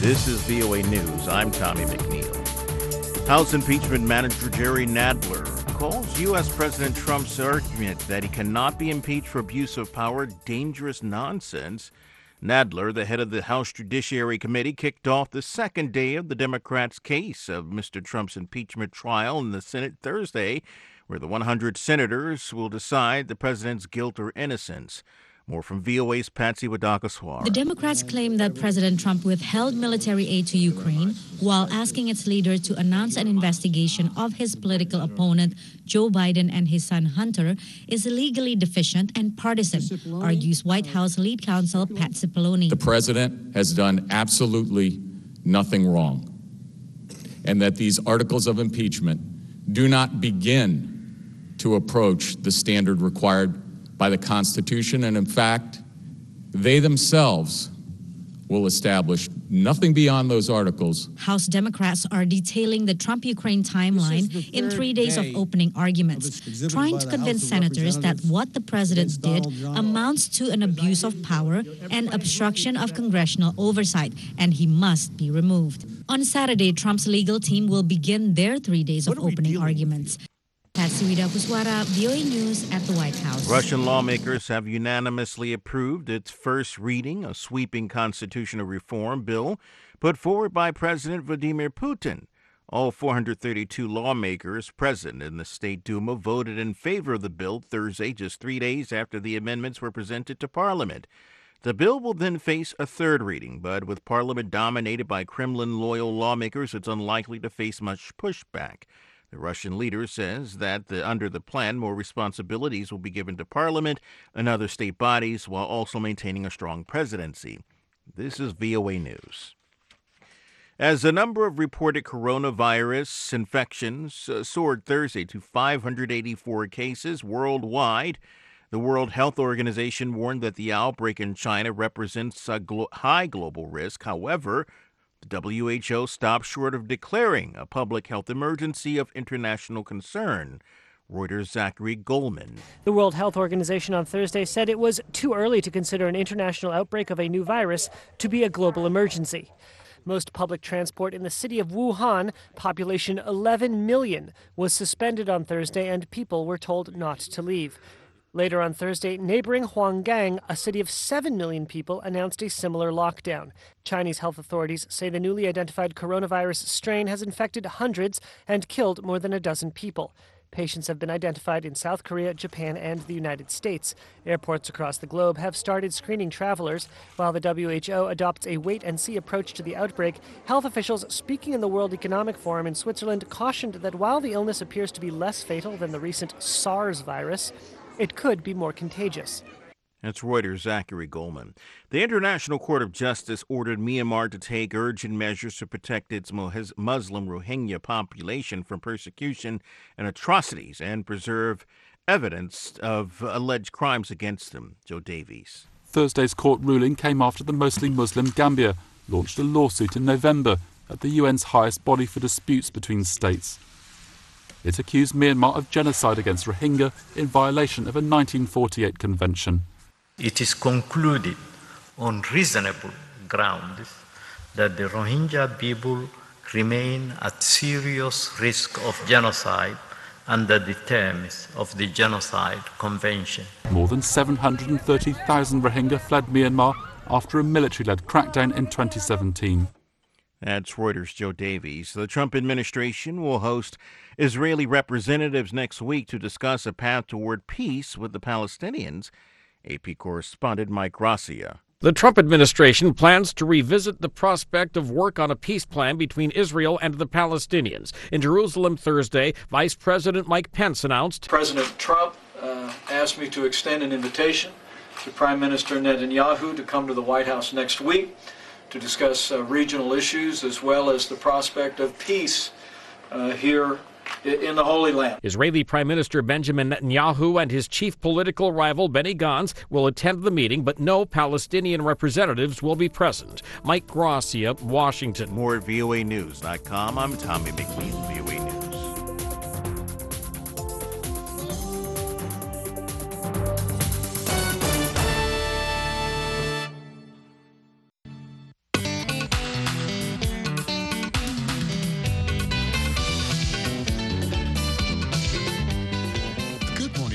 This is VOA News. I'm Tommy McNeil. House impeachment manager Jerry Nadler calls U.S. President Trump's argument that he cannot be impeached for abuse of power dangerous nonsense. Nadler, the head of the House Judiciary Committee, kicked off the second day of the Democrats' case of Mr. Trump's impeachment trial in the Senate Thursday, where the 100 senators will decide the president's guilt or innocence. More from VOA's Patsy Wadakaswar. The Democrats claim that President Trump withheld military aid to Ukraine while asking its leader to announce an investigation of his political opponent, Joe Biden, and his son Hunter is illegally deficient and partisan, argues White House lead counsel Pat Cipollone. The president has done absolutely nothing wrong, and that these articles of impeachment do not begin to approach the standard required by the Constitution, and in fact, they themselves will establish nothing beyond those articles. House Democrats are detailing the Trump-Ukraine timeline in 3 days of opening arguments, trying to convince senators that what the president did amounts to an abuse of power and obstruction of congressional oversight, and he must be removed. On Saturday, Trump's legal team will begin their 3 days of opening arguments. Patsy Wadakaswar, VOA News at the White House. Russian lawmakers have unanimously approved its first reading, a sweeping constitutional reform bill put forward by President Vladimir Putin. All 432 lawmakers present in the State Duma voted in favor of the bill Thursday, just 3 days after the amendments were presented to Parliament. The bill will then face a third reading, but with Parliament dominated by Kremlin-loyal lawmakers, it's unlikely to face much pushback. The Russian leader says that under the plan, more responsibilities will be given to Parliament and other state bodies while also maintaining a strong presidency. This is VOA News. As the number of reported coronavirus infections soared Thursday to 584 cases worldwide, the World Health Organization warned that the outbreak in China represents a high global risk. However, the WHO stopped short of declaring a public health emergency of international concern. Reuters' Zachary Goldman. The World Health Organization on Thursday said it was too early to consider an international outbreak of a new virus to be a global emergency. Most public transport in the city of Wuhan, population 11 million, was suspended on Thursday and people were told not to leave. Later on Thursday, neighboring Huanggang, a city of 7 million people, announced a similar lockdown. Chinese health authorities say the newly identified coronavirus strain has infected hundreds and killed more than a dozen people. Patients have been identified in South Korea, Japan, and the United States. Airports across the globe have started screening travelers. While the WHO adopts a wait-and-see approach to the outbreak, health officials speaking in the World Economic Forum in Switzerland cautioned that while the illness appears to be less fatal than the recent SARS virus, it could be more contagious. That's Reuters' Zachary Goldman. The International Court of Justice ordered Myanmar to take urgent measures to protect its Muslim Rohingya population from persecution and atrocities and preserve evidence of alleged crimes against them. Joe Davies. Thursday's court ruling came after the mostly Muslim Gambia launched a lawsuit in November at the UN's highest body for disputes between states. It accused Myanmar of genocide against Rohingya in violation of a 1948 convention. It is concluded on reasonable grounds that the Rohingya people remain at serious risk of genocide under the terms of the Genocide Convention. More than 730,000 Rohingya fled Myanmar after a military-led crackdown in 2017. That's Reuters' Joe Davies. The Trump administration will host Israeli representatives next week to discuss a path toward peace with the Palestinians. AP correspondent Mike Gracia. The Trump administration plans to revisit the prospect of work on a peace plan between Israel and the Palestinians. In Jerusalem Thursday, Vice President Mike Pence announced, President Trump asked me to extend an invitation to Prime Minister Netanyahu to come to the White House next week to discuss regional issues as well as the prospect of peace here in the Holy Land. Israeli Prime Minister Benjamin Netanyahu and his chief political rival Benny Gantz will attend the meeting, but no Palestinian representatives will be present. Mike Gracia, Washington. More at voanews.com. I'm Tommy McNeil, VOA News.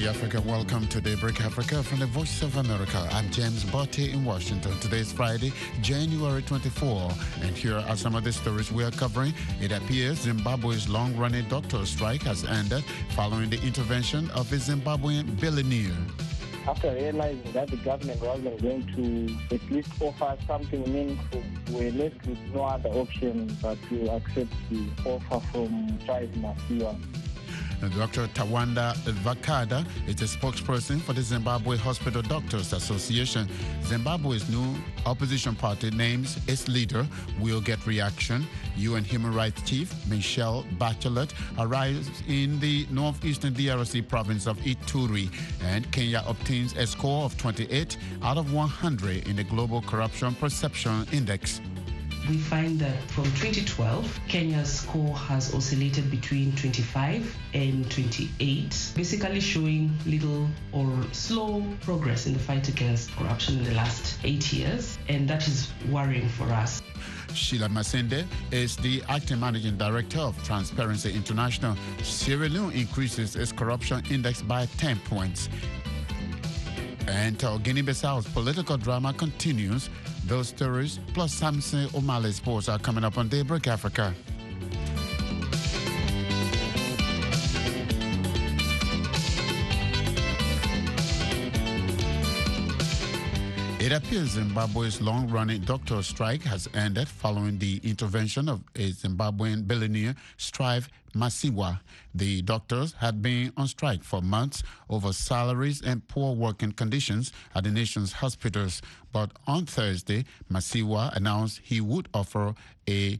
Africa. Welcome to Daybreak Africa from the Voice of America. I'm James Botte in Washington. Today is Friday, January 24, and here are some of the stories we are covering. It appears Zimbabwe's long-running doctor strike has ended following the intervention of a Zimbabwean billionaire. After realizing that the government wasn't going to at least offer something meaningful, we were left with no other option but to accept the offer from Strive Masiyiwa. Dr. Tawanda Vakada is the spokesperson for the Zimbabwe Hospital Doctors Association. Zimbabwe's new opposition party names its leader will get reaction. UN Human Rights Chief Michelle Bachelet arrives in the northeastern DRC province of Ituri, and Kenya obtains a score of 28 out of 100 in the Global Corruption Perception Index. We find that from 2012, Kenya's score has oscillated between 25 and 28, basically showing little or slow progress in the fight against corruption in the last 8 years, and that is worrying for us. Sheila Masinde is the acting managing director of Transparency International. Sierra Leone increases its corruption index by 10 points. And Guinea-Bissau's political drama continues. Those stories, plus Samson O'Malley Sports, are coming up on Daybreak Africa. It appears Zimbabwe's long-running doctor strike has ended following the intervention of a Zimbabwean billionaire, Strive Masiyiwa. The doctors had been on strike for months over salaries and poor working conditions at the nation's hospitals. But on Thursday, Masiyiwa announced he would offer a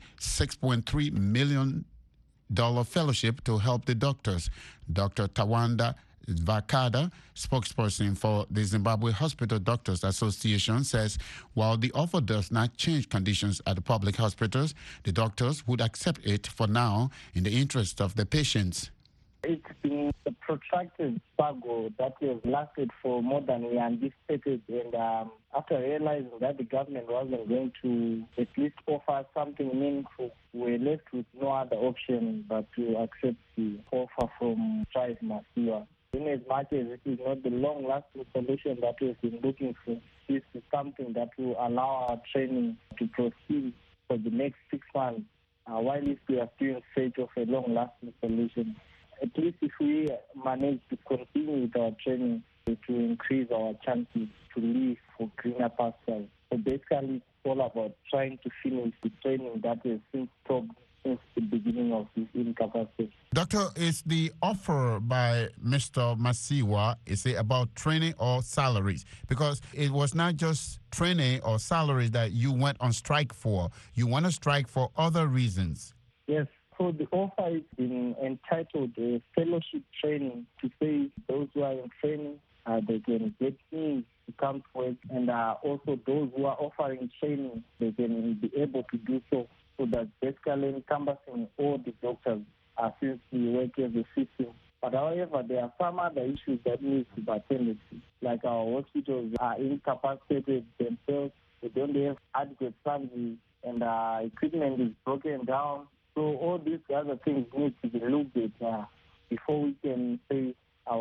$6.3 million fellowship to help the doctors. Dr. Tawanda Vakada, spokesperson for the Zimbabwe Hospital Doctors Association, says while the offer does not change conditions at the public hospitals, the doctors would accept it for now in the interest of the patients. It's been a protracted struggle that has lasted for more than we anticipated, and after realizing that the government wasn't going to at least offer something meaningful, we were left with no other option but to accept the offer from Strive Masiyiwa. In as much as it is not the long-lasting solution that we've been looking for, this is something that will allow our training to proceed for the next 6 months, while if we are still in search of a long-lasting solution. At least if we manage to continue with our training, it will increase our chances to live for greener pastures. So basically, it's all about trying to finish the training that has since stopped since the beginning of this incapacity. Doctor, is the offer by Mr. Masiyiwa, is it about training or salaries? Because it was not just training or salaries that you went on strike for. You went on strike for other reasons. Yes. So the offer is been entitled a fellowship training, to say those who are in training, they can get means to come to work, and also those who are offering training, they can be able to do so. So that's basically encompassing all the doctors since we work as a system. But however, there are some other issues that need to be attended to, like our hospitals are incapacitated themselves, they don't have adequate funding, and equipment is broken down. So all these other things need to be looked at before we can say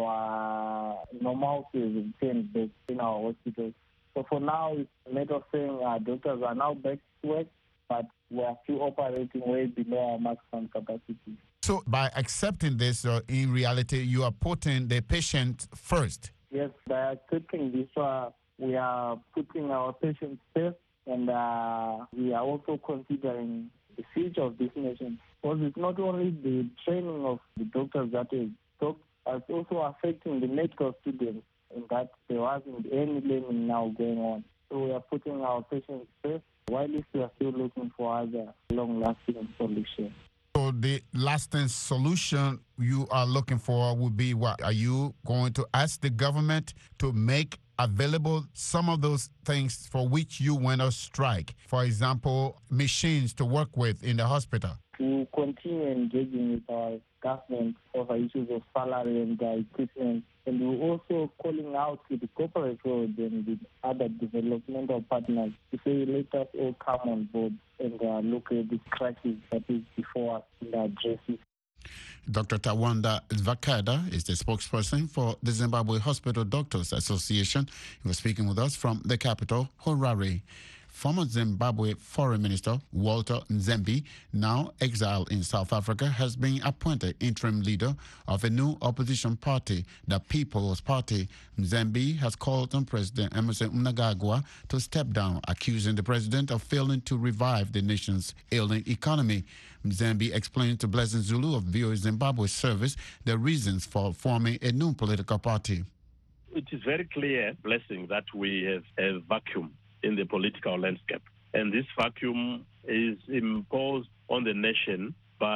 our normalcy is returned back in our hospitals. So for now, it's a matter of saying doctors are now back to work, but we are still operating way below our maximum capacity. So by accepting this, in reality, you are putting the patient first? Yes, by accepting this, we are putting our patients first, and we are also considering the future of this nation. Because it's not only the training of the doctors that is stopped, it's also affecting the medical students, in that there wasn't any learning now going on. So we are putting our patients first, while we are still looking for other long-lasting solutions. So the lasting solution you are looking for would be what? Are you going to ask the government to make available some of those things for which you went on strike? For example, machines to work with in the hospital. We will continue engaging with our government over issues of salary and equipment. And we're also calling out to the corporate world and the other developmental partners to say, let us all come on board and look at this crisis that is before us and address it. Dr. Tawanda Vakada is the spokesperson for the Zimbabwe Hospital Doctors Association. He was speaking with us from the capital, Harare. Former Zimbabwe Foreign Minister Walter Nzembi, now exiled in South Africa, has been appointed interim leader of a new opposition party, the People's Party. Nzembi has called on President Emmerson Mnangagwa to step down, accusing the president of failing to revive the nation's ailing economy. Nzembi explained to Blessing Zulu of VOA Zimbabwe service the reasons for forming a new political party. It is very clear, Blessing, that we have a vacuum in the political landscape. And this vacuum is imposed on the nation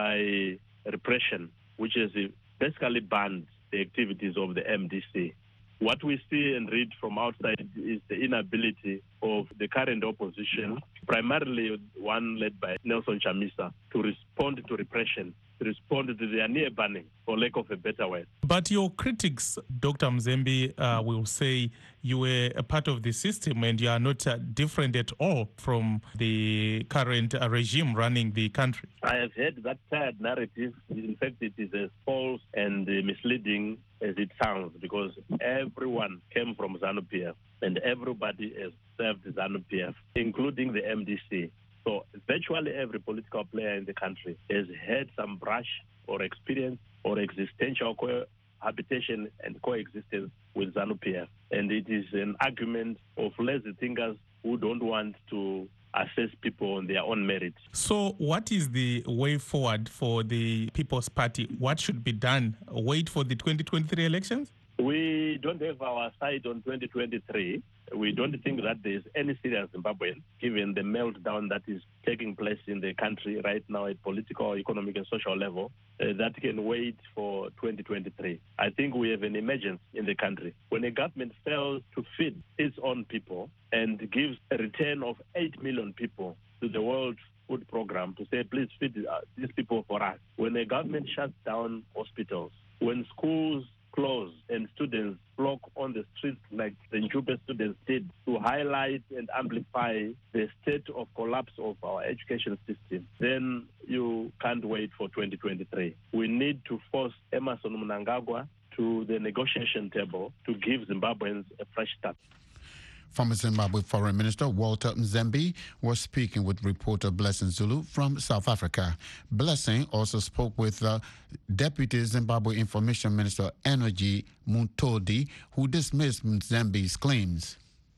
by repression, which has basically banned the activities of the MDC. What we see and read from outside is the inability of the current opposition, primarily one led by Nelson Chamisa, to respond to repression, to respond to their near banning, for lack of a better word. But your critics, Dr. Nzembi, will say you were a part of the system and you are not different at all from the current regime running the country. I have heard that tired narrative. In fact, it is as false and misleading as it sounds, because everyone came from ZANU-PF and everybody has served ZANU-PF, including the MDC. So virtually every political player in the country has had some brush or experience or existential cohabitation and coexistence with ZANU-PF. And it is an argument of lazy thinkers who don't want to assess people on their own merit. So what is the way forward for the People's Party? What should be done? Wait for the 2023 elections? We don't have our side on 2023. We don't think that there is any serious Zimbabwean, given the meltdown that is taking place in the country right now at political, economic, and social level, that can wait for 2023. I think we have an emergency in the country. When a government fails to feed its own people and gives a return of 8 million people to the World Food Program to say, please feed these people for us. When a government shuts down hospitals, when schools close and students flock on the streets like the Njube students did to highlight and amplify the state of collapse of our education system, then you can't wait for 2023. We need to force Emmerson Mnangagwa to the negotiation table to give Zimbabweans a fresh start. Former Zimbabwe Foreign Minister Walter Nzembi was speaking with reporter Blessing Zulu from South Africa. Blessing also spoke with Deputy Zimbabwe Information Minister Energy Mutodi, who dismissed Nzembi's claims.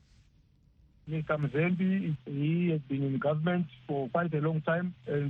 Mr. Nzembi, he has been in government for quite a long time, and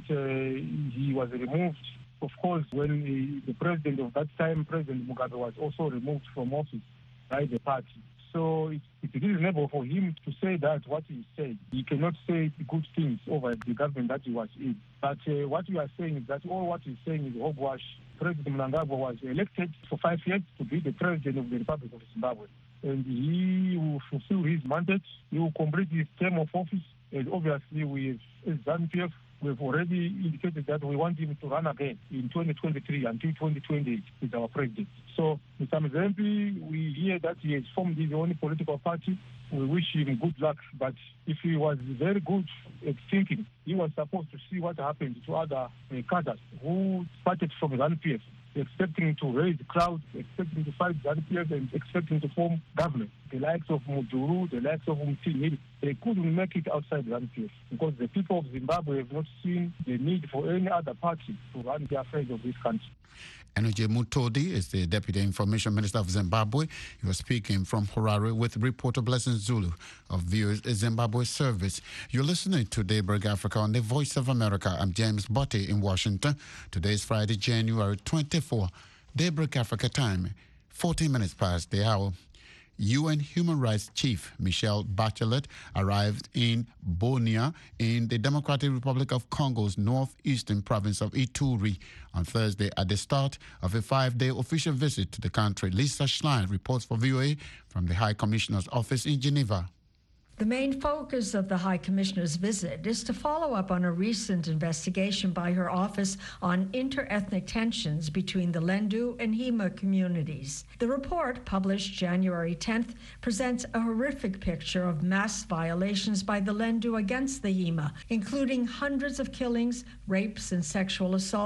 he was removed. Of course, when the president of that time, President Mugabe, was also removed from office by the party. So it's reasonable for him to say that what he said. He cannot say good things over the government that he was in. But what we are saying is that all what he's saying is hogwash. President Mnangagwa was elected for 5 years to be the president of the Republic of Zimbabwe. And he will fulfill his mandate. He will complete his term of office. And obviously, we as ZANU-PF, we've already indicated that we want him to run again in 2023 until 2028 with our president. So, Mr. Nzembi, we hear that he has formed his own political party. We wish him good luck. But if he was very good at thinking, he was supposed to see what happened to other cadres who started from ZANU-PF, expecting to raise the crowd, expecting to fight ZANU-PF, and expecting to form government. The likes of Muduru, the likes of Mtini, they couldn't make it outside ZANU-PF because the people of Zimbabwe have not seen the need for any other party to run the affairs of this country. Energy Mutodi is the Deputy Information Minister of Zimbabwe. He was speaking from Harare with reporter Blessing Zulu of VOA's Zimbabwe service. You're listening to Daybreak Africa on the Voice of America. I'm James Botte in Washington. Today is Friday, January 24. Daybreak Africa time, 14 minutes past the hour. UN Human Rights Chief Michelle Bachelet arrived in Bunia in the Democratic Republic of Congo's northeastern province of Ituri on Thursday at the start of a 5-day official visit to the country. Lisa Schlein reports for VOA from the High Commissioner's office in Geneva. The main focus of the High Commissioner's visit is to follow up on a recent investigation by her office on inter-ethnic tensions between the Lendu and Hima communities. The report, published January 10th, presents a horrific picture of mass violations by the Lendu against the Hima, including hundreds of killings, rapes, and sexual assaults,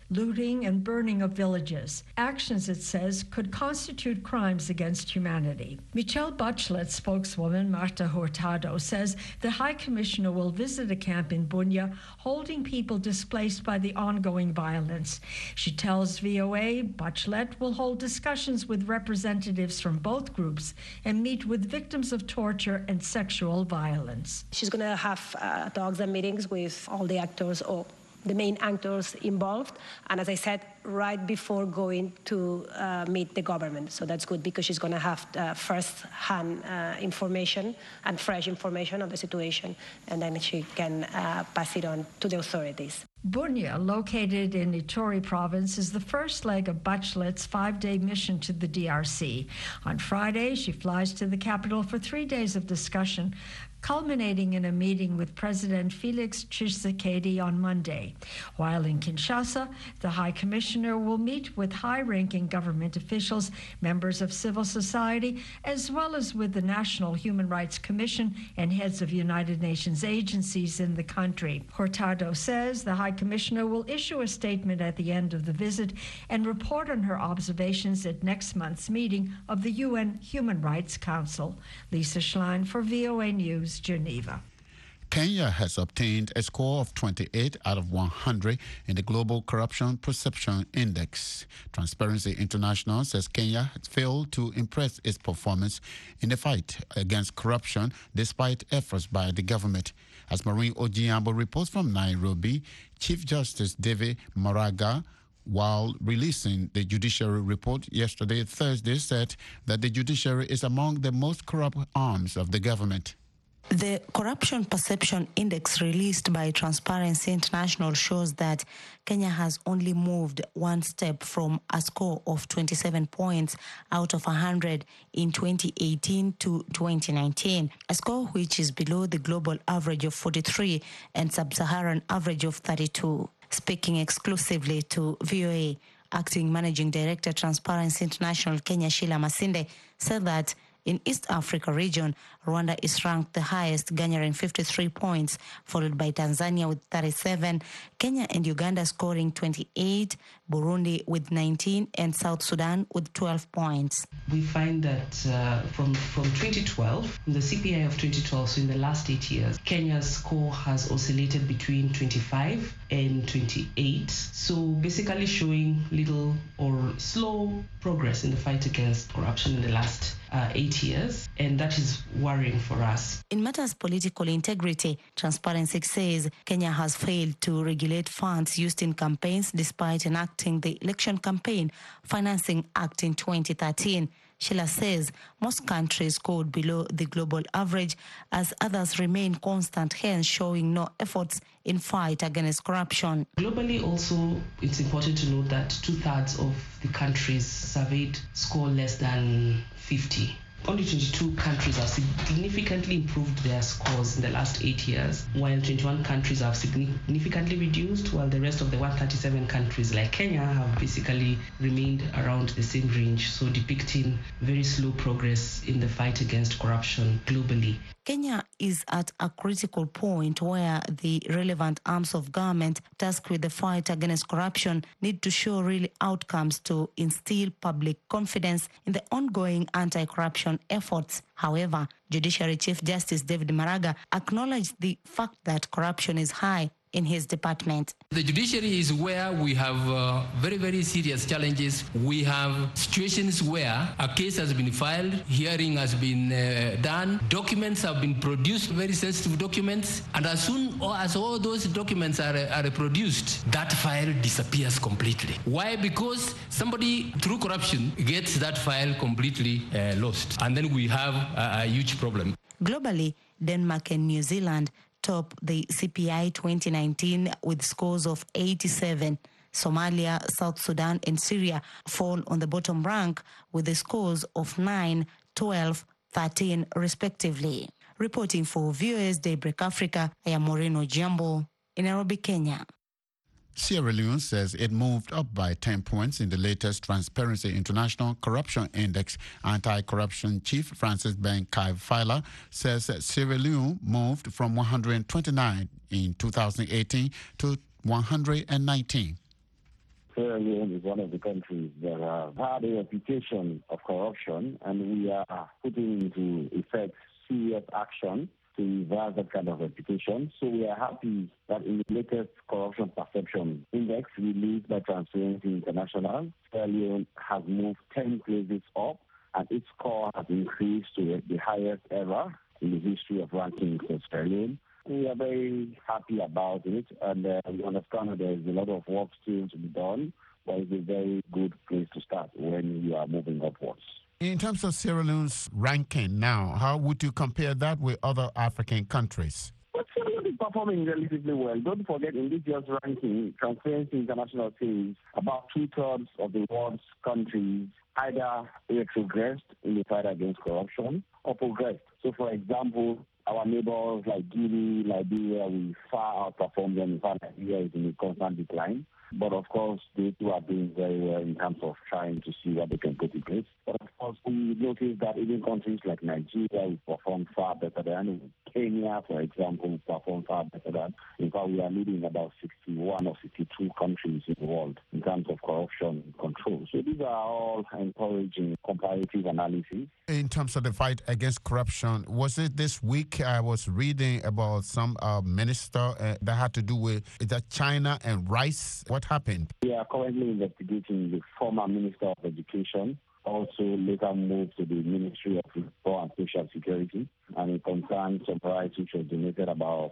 looting and burning of villages. Actions, it says, could constitute crimes against humanity. Michelle Bachelet spokeswoman Marta Hurtado says the High Commissioner will visit a camp in Bunia holding people displaced by the ongoing violence. She tells VOA Bachelet will hold discussions with representatives from both groups and meet with victims of torture and sexual violence. She's going to have talks and meetings with all the actors, or the main actors involved, and as I said, right before going to meet the government. So that's good because she's going to have first-hand information and fresh information on the situation, and then she can pass it on to the authorities. Bunia, located in Ituri province, is the first leg of Bachelet's 5-day mission to the DRC. On Friday, she flies to the capital for 3 days of discussion, culminating in a meeting with President Felix Tshisekedi on Monday. While in Kinshasa, the High Commissioner will meet with high-ranking government officials, members of civil society, as well as with the National Human Rights Commission and heads of United Nations agencies in the country. Hurtado says the High Commissioner will issue a statement at the end of the visit and report on her observations at next month's meeting of the UN Human Rights Council. Lisa Schlein for VOA News, Geneva. Kenya has obtained a score of 28 out of 100 in the Global Corruption Perception Index. Transparency International says Kenya has failed to impress its performance in the fight against corruption despite efforts by the government. As Maureen Ojiambo reports from Nairobi, Chief Justice David Maraga, while releasing the judiciary report yesterday, Thursday, said that the judiciary is among the most corrupt arms of the government. The Corruption Perception Index released by Transparency International shows that Kenya has only moved one step from a score of 27 points out of 100 in 2018 to 2019, a score which is below the global average of 43 and sub-Saharan average of 32. Speaking exclusively to VOA, Acting Managing Director Transparency International Kenya Sheila Masinde said that in East Africa region, Rwanda is ranked the highest, garnering 53 points, followed by Tanzania with 37, Kenya and Uganda scoring 28, Burundi with 19, and South Sudan with 12 points. We find that from 2012, the CPI of 2012, so in the last 8 years, Kenya's score has oscillated between 25 and 28, so basically showing little or slow progress in the fight against corruption in the last 8 years, and that is worrying for us. In matters political integrity, Transparency says Kenya has failed to regulate funds used in campaigns despite enacting the Election Campaign Financing Act in 2013. Sheila says most countries scored below the global average as others remain constant, hence showing no efforts in fight against corruption. Globally also, it's important to note that 2/3 of the countries surveyed score less than 50. Only 22 countries have significantly improved their scores in the last 8 years, while 21 countries have significantly reduced, while the rest of the 137 countries like Kenya have basically remained around the same range, so depicting very slow progress in the fight against corruption globally. Kenya is at a critical point where the relevant arms of government tasked with the fight against corruption need to show real outcomes to instill public confidence in the ongoing anti-corruption efforts. However, Judiciary Chief Justice David Maraga acknowledged the fact that corruption is high in his department. The judiciary is where we have very, very serious challenges. We have situations where a case has been filed, hearing has been done, documents have been produced, very sensitive documents, and as soon as all those documents are produced, that file disappears completely. Why? Because somebody, through corruption, gets that file completely lost, and then we have a huge problem. Globally, Denmark and New Zealand top the CPI 2019 with scores of 87. Somalia, South Sudan, and Syria fall on the bottom rank with the scores of 9, 12, 13, respectively. Reporting for VOA's Daybreak Africa, I am Maureen Ojiambo in Nairobi, Kenya. Sierra Leone says it moved up by 10 points in the latest Transparency International Corruption Index. Anti-corruption chief Francis Ben Kai-Fila says that Sierra Leone moved from 129 in 2018 to 119. Sierra Leone is one of the countries that have had a reputation of corruption, and we are putting into effect serious action to reverse that kind of reputation. So we are happy that in the latest corruption perception index released by Transparency International, Sierra Leone has moved 10 places up, and its score has increased to the highest ever in the history of rankings of Sierra Leone. We are very happy about it, and we understand that there is a lot of work still to be done, but it's a very good place to start when you are moving upwards. In terms of Sierra Leone's ranking now, how would you compare that with other African countries? But Sierra Leone is performing relatively well. Don't forget, in this year's ranking, Transparency International says about 2/3 of the world's countries either retrogressed in the fight against corruption or progressed. So, for example, our neighbors like Guinea, Liberia, we far outperform them. In fact, Nigeria is in a constant decline. But of course, they too are doing very well in terms of trying to see what they can put in place. But of course, we notice that even countries like Nigeria we perform far better than. Kenya, for example, perform far better than. In fact, we are leading about 61 or 62 countries in the world in terms of corruption control. So these are all encouraging comparative analysis. In terms of the fight against corruption, was it this week I was reading about some minister that had to do with China and rice? What happened? We are currently investigating the former Minister of Education, also later moved to the Ministry of Labour and Social Security, and it concerned some rice which was donated about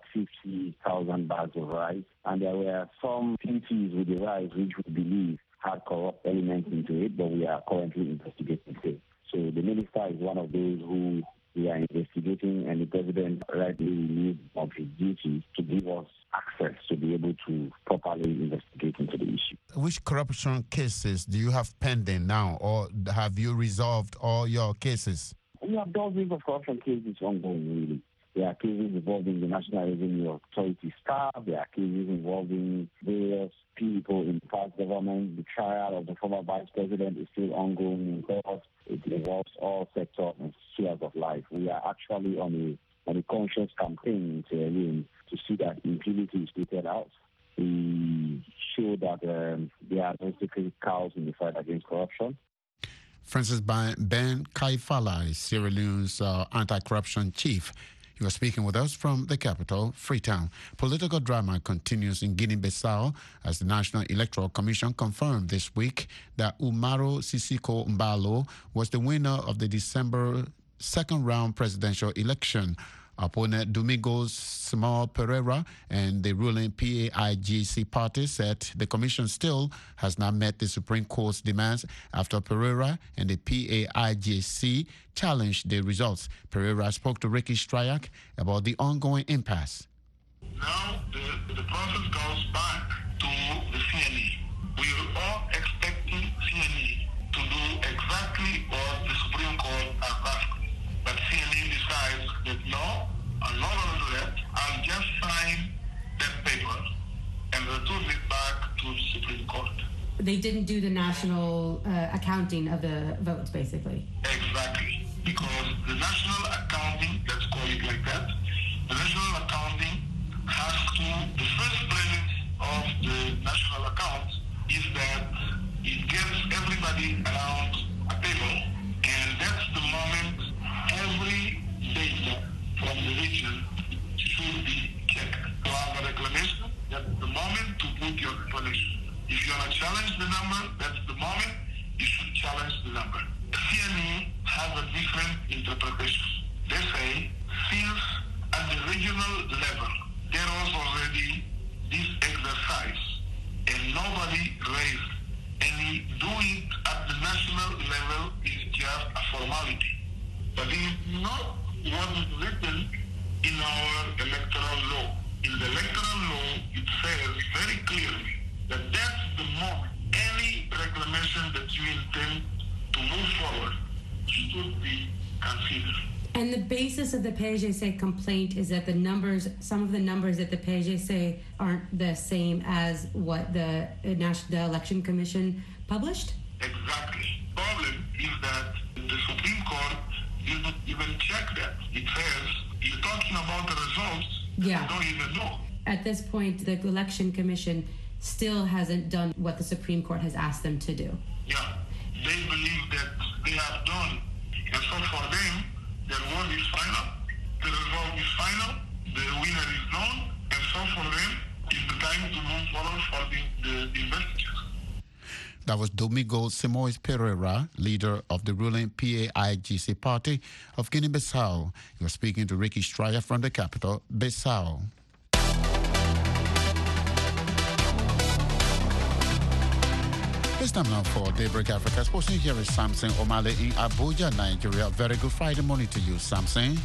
50,000 bags of rice. And there were some duties with the rice which we believe had corrupt elements into it, but we are currently investigating it. So the minister is one of those who we are investigating, and the president rightly relieved of his duties to give us access to be able to properly investigate into the issue. Which corruption cases do you have pending now, or have you resolved all your cases? We have dozens of corruption cases ongoing, really. There are cases involving the National Revenue Authority staff. There are cases involving various people in the past government. The trial of the former vice president is still ongoing in court. It involves all sectors and spheres of life. We are actually on a conscious campaign to see that impunity is rooted out. We show that there are no sacred cows in the fight against corruption. Francis Ben Kaifala is Sierra Leone's anti-corruption chief. He was speaking with us from the capital, Freetown. Political drama continues in Guinea-Bissau as the National Electoral Commission confirmed this week that Umaro Sissoco Embalo was the winner of the December second-round presidential election. Opponent Domingos Simão Pereira and the ruling PAIGC party said the commission still has not met the Supreme Court's demands after Pereira and the PAIGC challenged the results. Pereira spoke to Ricky Stryak about the ongoing impasse. Now the process goes back to the CNE. We are all expecting CNE to do exactly what the Supreme Court has asked. But CNE decides that no, I'm not going to do that. I'll just sign that paper and return it back to the Supreme Court. They didn't do the national accounting of the votes, basically. Exactly. Because the national accounting, let's call it like that, the national accounting has to, the first premise of the national account is that it gets everybody around a table, and that's the moment every data from the region should be checked. To have a reclamation, that's the moment to put your reclamation. If you want to challenge the number, that's the moment you should challenge the number. The CNE has a different interpretation. They say, since at the regional level, there was already this exercise, and nobody raised any, do it at the national level is just a formality. But it is not what is written in our electoral law. In the electoral law, it says very clearly that that's the moment any reclamation that you intend to move forward should be considered. And the basis of the PAIGC complaint is that the numbers, some of the numbers that the PAIGC aren't the same as what the Election Commission published? Exactly. The problem is that the Supreme Court didn't even check that. It says, you're talking about the results that you don't even know. At this point, the Election Commission still hasn't done what the Supreme Court has asked them to do. Yeah, they believe that they have done. And so for them, their word is final, the result is final, the winner is known, and so for them, it's the time to move forward for the investigation. That was Domingo Simoes Pereira, leader of the ruling PAIGC party of Guinea-Bissau. He was speaking to Ricky Stryer from the capital, Bissau. It's time now for Daybreak Africa. Sporting here is Samson Omale in Abuja, Nigeria. Very good Friday morning to you, Samson.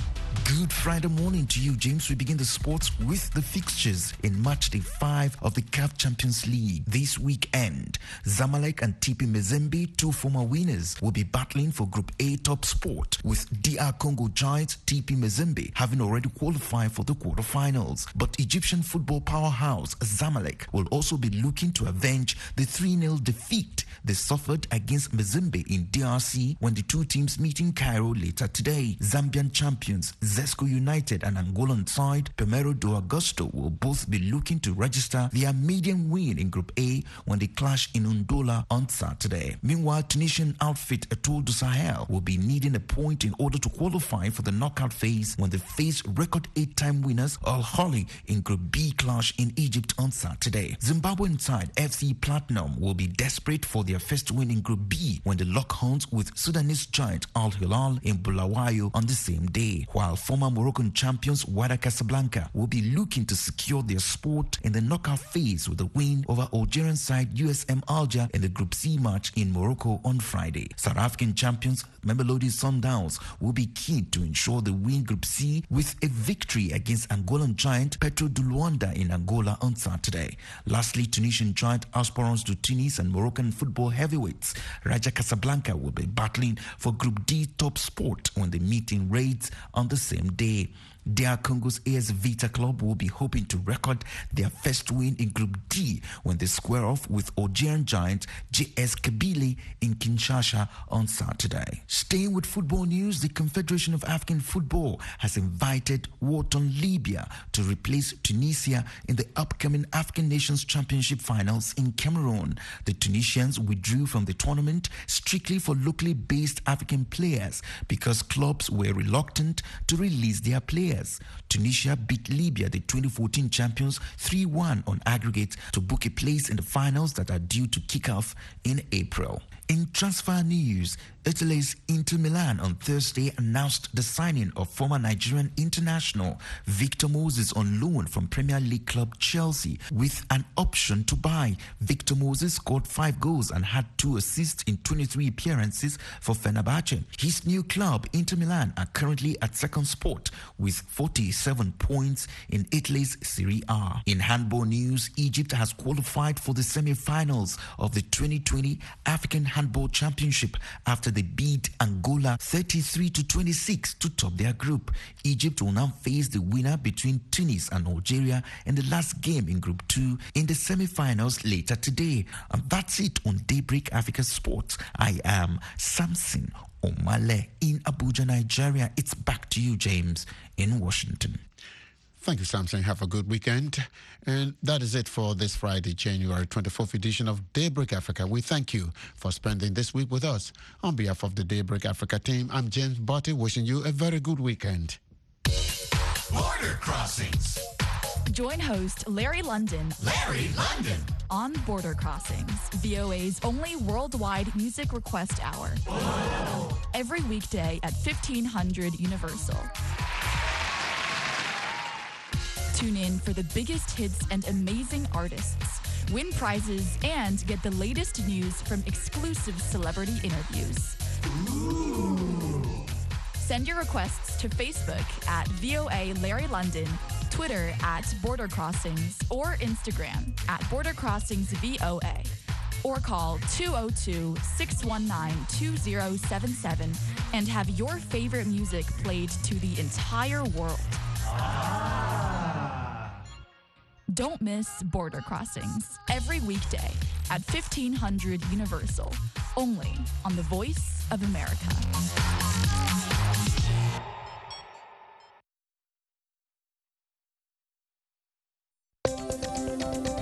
Good Friday morning to you, James. We begin the sports with the fixtures in match day 5 of the CAF Champions League. This weekend, Zamalek and TP Mazembe, two former winners, will be battling for Group A top spot, with DR Congo giants TP Mazembe having already qualified for the quarterfinals. But Egyptian football powerhouse Zamalek will also be looking to avenge the 3-0 defeat they suffered against Mazembe in DRC when the two teams meet in Cairo later today. Zambian champions Zesco United and Angolan side Primero do Agosto will both be looking to register their maiden win in Group A when they clash in Ndola on Saturday. Meanwhile, Tunisian outfit Etoile du Sahel will be needing a point in order to qualify for the knockout phase when they face record 8-time winners Al Ahly in Group B clash in Egypt on Saturday. Zimbabwean side FC Platinum will be desperate for their first win in Group B when they lock horns with Sudanese giant Al Hilal in Bulawayo on the same day, while former Moroccan champions Wydad Casablanca will be looking to secure their spot in the knockout phase with a win over Algerian side USM Alger in the Group C match in Morocco on Friday. South African champions Mamelodi Sundowns will be keen to ensure they win Group C with a victory against Angolan giant Petro de Luanda in Angola on Saturday. Lastly, Tunisian giant Aspirants de Tunis and Moroccan football heavyweights Raja Casablanca will be battling for Group D top spot when they meet in Raids on the same day. DR Congo's AS Vita Club will be hoping to record their first win in Group D when they square off with Algerian giant JS Kabylie in Kinshasa on Saturday. Staying with football news, the Confederation of African Football has invited war-torn Libya to replace Tunisia in the upcoming African Nations Championship finals in Cameroon. The Tunisians withdrew from the tournament strictly for locally based African players because clubs were reluctant to release their players. Tunisia beat Libya, the 2014 champions, 3-1 on aggregate to book a place in the finals that are due to kick off in April. In transfer news, Italy's Inter Milan on Thursday announced the signing of former Nigerian international Victor Moses on loan from Premier League club Chelsea with an option to buy. Victor Moses scored 5 goals and had 2 assists in 23 appearances for Fenerbahce. His new club, Inter Milan, are currently at second spot with 47 points in Italy's Serie A. In handball news, Egypt has qualified for the semi-finals of the 2020 African Handball Championship after they beat Angola 33-26 to top their group. Egypt will now face the winner between Tunis and Algeria in the last game in Group 2 in the semi-finals later today. And that's it on Daybreak Africa Sports. I am Samson Omale in Abuja, Nigeria. It's back to you, James, in Washington. Thank you, Samson. Have a good weekend. And that is it for this Friday, January 24th edition of Daybreak Africa. We thank you for spending this week with us. On behalf of the Daybreak Africa team, I'm James Botti, wishing you a very good weekend. Border Crossings. Join host Larry London. On Border Crossings, VOA's only worldwide music request hour. Whoa. Every weekday at 1500 Universal. Tune in for the biggest hits and amazing artists, win prizes, and get the latest news from exclusive celebrity interviews. Ooh. Send your requests to Facebook at VOA Larry London, Twitter at Border Crossings, or Instagram at Border Crossings VOA. Or call 202-619-2077 and have your favorite music played to the entire world. Don't miss Border Crossings every weekday at 1500 Universal, only on the Voice of America.